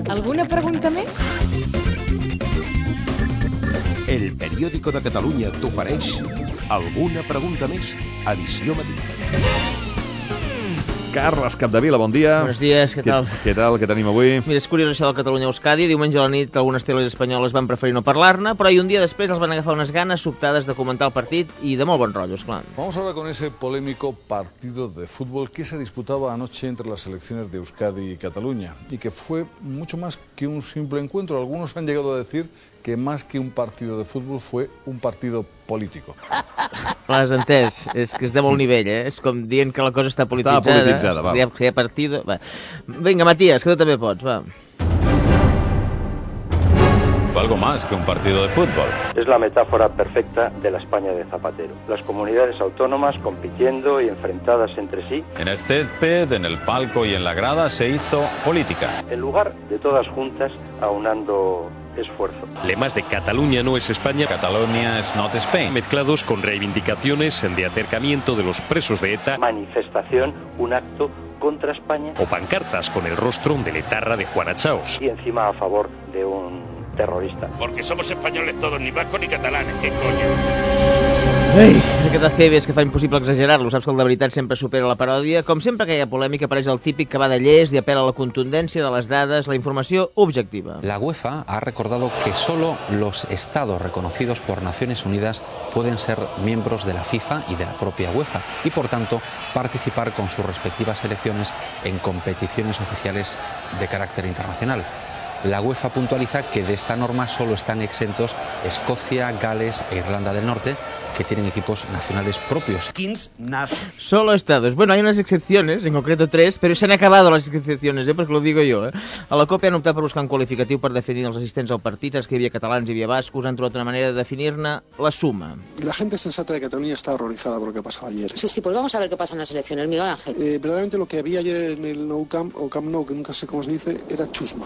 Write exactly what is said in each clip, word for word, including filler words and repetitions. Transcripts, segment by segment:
Alguna pregunta més? El Periódico de Catalunya t'ofereix Alguna pregunta més? Edició matí. Carles Capdevila, bon dia. Buenos días, què tal? Què tal, què tenim avui? Mira, és curiós això del Catalunya-Euskadi. Diumenge a la nit algunes teles espanyoles van preferir no parlar-ne, però ahir un dia després els van agafar unes ganes sobtades de comentar el partit i de molt bon rotllo, esclar. Vamos ahora con ese polémico partido de fútbol que se disputaba anoche entre las selecciones de Euskadi y Cataluña y que fue mucho más que un simple encuentro. Algunos han llegado a decir que más que un partido de fútbol fue un partido político. L'has entès, és que és de molt nivell, eh? És com dient que la cosa està polititzada. Està polititzada, va. Hi ha, hi ha partido... Va. Vinga, Matías, que tu també pots, va. Algo más que un partido de fútbol. Es la metáfora perfecta de la España de Zapatero. Las comunidades autónomas compitiendo y enfrentadas entre sí. En el césped, en el palco y en la grada se hizo política. En lugar de todas juntas aunando esfuerzo. Lemas de Cataluña no es España, Catalonia es not Spain. Mezclados con reivindicaciones de acercamiento de los presos de ETA. Manifestación, un acto contra España. O pancartas con el rostro del etarra de Juana Chaos. Y encima a favor de un terrorista. Porque somos españoles todos, ni vascos ni catalanes, ¿qué coño? Ei, és aquest Acebes que fa impossible exagerar-lo. Saps que el de veritat sempre supera la paròdia. Com sempre que hi ha polèmica apareix el típic que va de llest i apela a la contundència de les dades, la informació objectiva. La UEFA ha recordado que solo los estados reconocidos por Naciones Unidas pueden ser miembros de la FIFA y de la propia UEFA y por tanto participar con sus respectivas selecciones en competiciones oficiales de carácter internacional. La UEFA puntualiza que de esta norma solo están exentos Escocia, Gales e Irlanda del Norte, que tienen equipos nacionales propios. Solo estados. Bueno, hay unas excepciones, en concreto tres, pero se han acabado las excepciones, ¿eh? Porque lo digo yo, ¿eh? A la COPE han optat per buscar un qualificatiu per definir els assistents al partit, saps que hi havia catalans i hi havia bascos, han trobat una manera de definir-ne la suma. La gente sensata de Cataluña está horrorizada por lo que pasó ayer. Sí, sí, pues vamos a ver qué pasa en las elecciones, Miguel Ángel. Eh, verdaderamente lo que había ayer en el Nou Camp, o Camp Nou, que nunca sé cómo se dice, era chusma.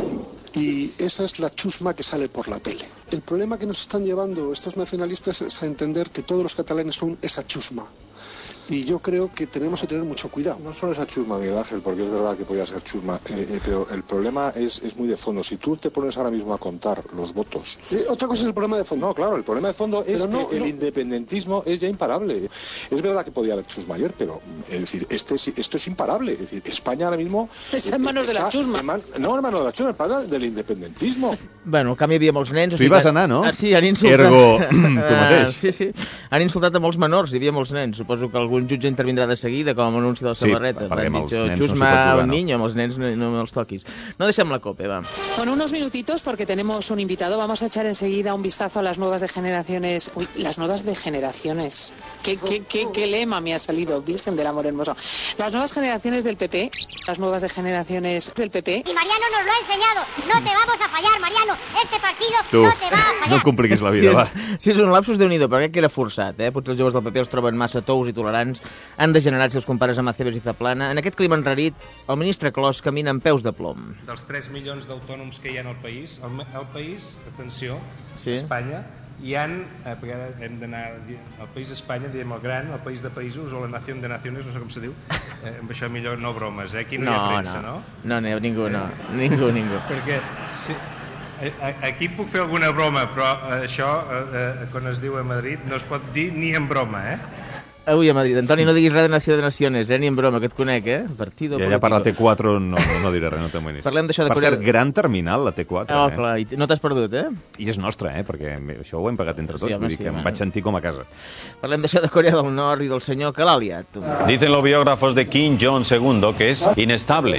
Y esa es la chusma que sale por la tele. El problema que nos están llevando estos nacionalistas es a entender que todos los catalanes son esa chusma. Y yo creo que tenemos que tener mucho cuidado. No solo esa chusma, Miguel Ángel, porque es verdad que podía ser chusma, eh, eh, pero el problema es, es muy de fondo. Si tú te pones ahora mismo a contar los votos... Eh, otra cosa es el problema de fondo. No, claro, el problema de fondo es pero no, que el no. independentismo es ya imparable. Es verdad que podía haber chusma ayer, pero es decir, este, esto es imparable. Es decir, España ahora mismo... Está en manos está, de la chusma. En man, no en manos de la chusma, en del independentismo. Bueno, al canvi hi havia molts nens... Tu hi vas anar, no? Ah, sí, han insultat... Ergo, tu mateix. Sí, sí. Han insultat a molts menors, hi havia molts nens. Suposo que algun jutge intervindrà de seguida, com a anunci de la samarreta. Sí, perquè amb els dicho, nens no s'hi pot Chusma jugar, un no. niño, amb els nens no, no els toquis. No deixem la COPE, va. Con unos minutitos, porque tenemos un invitado, vamos a echar enseguida un vistazo a las nuevas de generaciones. Uy, las nuevas de generaciones. ¿Qué, qué, qué, qué lema me ha salido, Virgen del Amor Hermoso? Las nuevas generaciones del P P. Las nuevas de generaciones del P P. Y Mariano nos lo ha enseñado. No te vamos a fallar, Mariano. Este partido tu, no te va a fallar. No compliquis la vida, sí, va. És, sí, és un lapsus déu-n'hi-do, però crec que era forçat, eh? Potser els joves del P P els troben massa tous i tolerants, han degenerat si els compares amb Acebes i Zaplana. En aquest clima enrarit, el ministre Clos camina amb peus de plom. Dels tres milions d'autònoms que hi ha al país, el, el país, atenció, sí. Espanya, hi ha, eh, perquè ara hem d'anar al país d'Espanya, diem el gran, el país de països, o la nació de naciones, no sé com se diu, eh, amb això millor no bromes, eh? Aquí no, no hi ha premsa, no? No, no, ningú, no. Ningú, ningú. Perquè si, aquí puc fer alguna broma, però això, eh, quan es diu a Madrid, no es pot dir ni en broma, eh? Avui a Madrid. Antoni, no diguis res de Nació de Naciones, eh? Ni en broma, que et conec, eh? Partido I allà per la T quatre no, no diré res, no t'amoïnis. Parlem d'això de Per Corea... cert, gran terminal, la T quatre. Oh, eh? clar, i no t'has perdut, eh? I és nostra, eh? Perquè això ho hem pagat entre tots, Sí, home, vull dir sí, que home. em vaig sentir com a casa. Parlem d'això de Corea del Nord i del senyor que l'ha liat. Dicen los biógrafos de Kim Jong-segundo que es inestable,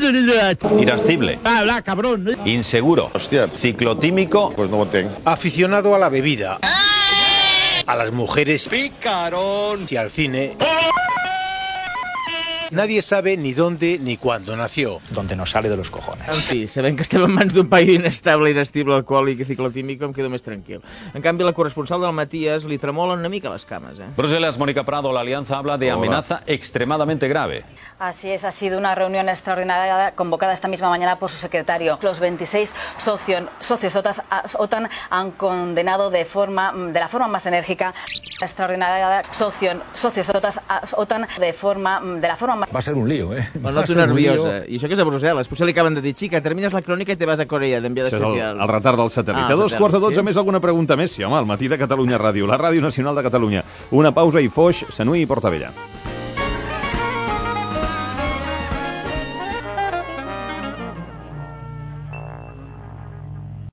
irascible, Habla, cabrón. inseguro, Hostia, ciclotímico, pues no lo tengo. Aficionado a la bebida, a las mujeres, picarón y al cine. Nadie sabe ni dónde ni cuándo nació. Donde nos sale de los cojones. En fi, sabent que estem en mans d'un país inestable, irascible, alcohòlic i ciclotímic, em quedo més tranquil. En canvi, la corresponsal del Matías li tremolen una mica les cames, eh? Bruselas, Mónica Prado, la alianza habla de amenaza extremadamente grave. Así es, ha sido una reunión extraordinaria convocada esta misma mañana por su secretario. Los veintiséis socio, socios OTAN han condenado de forma de la forma más enérgica la extraordinaria socio, socios OTAN de forma de la forma más Va a ser un lío, eh? Bueno, no, tu nerviosa. I això que és a Brussel·les. Potser li acaben de dir, xica, termines la crònica i te vas a Corea d'enviada especial. El, el retard del satèl·lit. Ah, a dos quarts de dotze, sí? Més alguna pregunta més? Sí, home, al matí de Catalunya Ràdio, la Ràdio Nacional de Catalunya. Una pausa i Foix, Sanui i Portavella.